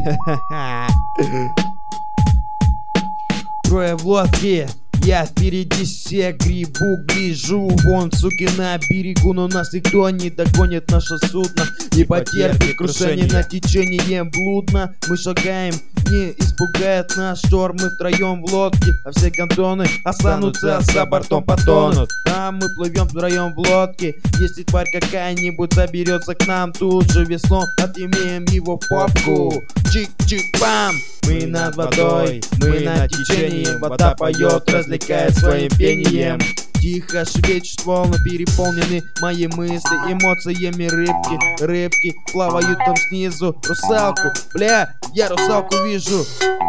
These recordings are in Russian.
Трое в лодке, я впереди всех грибу, гляжу. Вон, суки, на берегу, но нас никто не догонит. Наше судно не потерпит крушение над течением блудно. Мы шагаем, не испугает нас шторм. Мы втроем в лодке, а все кантоны останутся за бортом, потонут. А мы плывем втроем в лодке. Если тварь какая-нибудь заберется к нам, тут же веслом отымеем его в попку. Чик-чик-пам! Мы над водой, мы над течением. Вода поет, развлекает своим пением. Тихо швечет волны, переполнены мои мысли эмоциями рыбки. Рыбки плавают там снизу. Русалку, бля, я русалку вижу.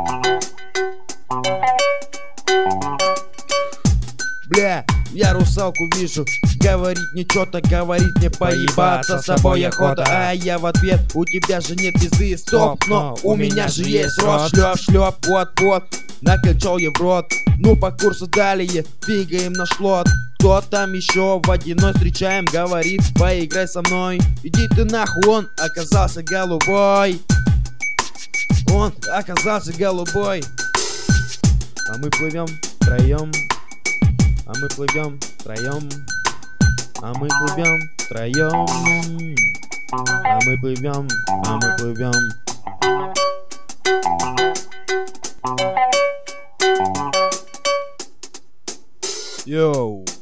Бля, я русалку вижу. Говорить мне что-то, говорить мне поебаться с собой охота. А я в ответ: у тебя же нет визы, стоп, но у меня же есть рот. Шлеп, вот, накачал я в рот. Ну по курсу далее, двигаем наш флот. Кто там еще водяной встречаем, говорит: поиграй со мной. Иди ты нахуй, он оказался голубой. Он оказался голубой. А мы плывем втроем. А мы плывем втроем. А мы плывем втроем. А мы плывем, а мы плывем. Йоу.